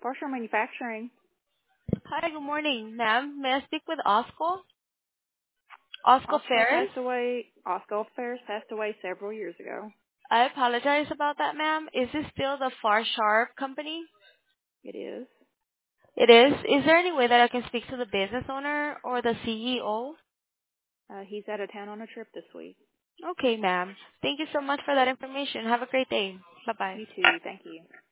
Partial Manufacturing. Hi, good morning, ma'am. May I speak with Oscar? Oscar Ferris? Oscar Ferris passed away several years ago. I apologize about that, ma'am. Is this still the Far Sharp company? It is. It is. Is there any way that I can speak to the business owner or the CEO? He's out of town on a trip this week. Okay, ma'am. Thank you so much for that information. Have a great day. Bye-bye. You too. Thank you.